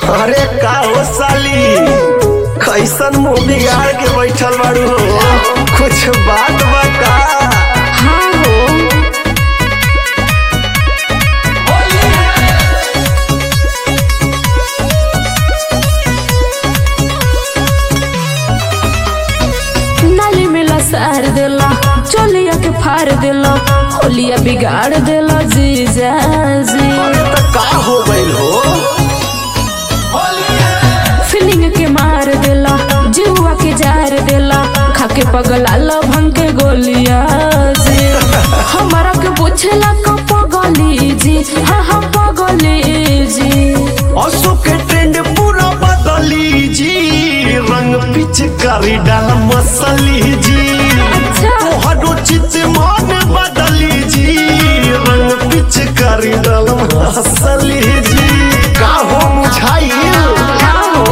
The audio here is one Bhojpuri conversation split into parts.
अरे का हो साली, कैसन मुंह बिगाड़ के बैठल बाड़ू हो, कुछ बात बता। हाँ हो नाली में लसार देला, चलिया के फाड़ देला, होलिया बिगाड़ देला जीजा जी। तो का हो गइल हो, फीलिंग के मार देला, जीवा के जार देला, खाके पगला ला भंग के गोलिया जी। हमारा के पूछेला को पगली जी, हाँ हाँ पगली जी। असो के ट्रेंड पूरा बदली जी, रंग पिचकारी डाल मसली जी। अच्छा तोहरो चित मान बदली जी, रंग पिचकारी डाल मसली जी। का हो मुझाई हाँ हो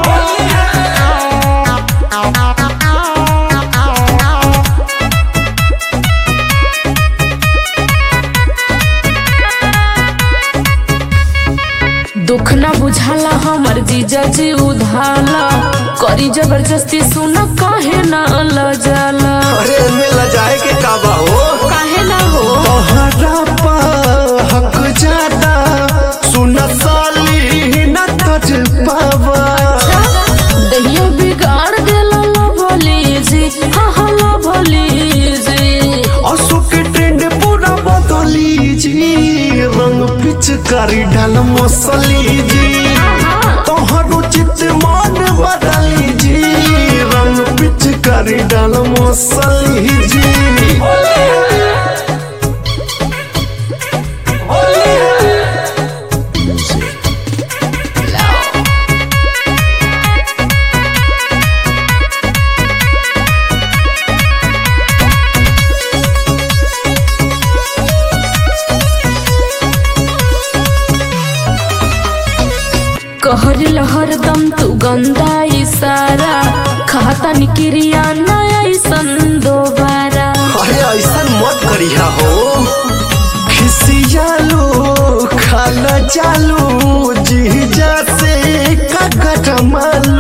दुख ना बुझाला हमर जीजा जी उधाला, करी जबरदस्ती सुना काहे ना लजाला। अरे में लजाए के काबा हो, काहे ना हो तोहरा पा हक ज्यादा, सुन साली न तज पावा। दहिया बिगाड़ देला ला भोली जी, हाँ हाँ ला भोली जी। असो के ट्रेंड पूरा बदली जी, रंग पिचकारी डाल मसली जी। तोहरो चित मान बदली जी, रंग पिचकारी डाल मसली जी। कहर लहर दम तू गंदा इशारा, खाता निक्रिया नया ऐसन दोबारा। अरे ऐसा मत करिया हो, खिसियालो खाला चालू जीजा से ककट मालू।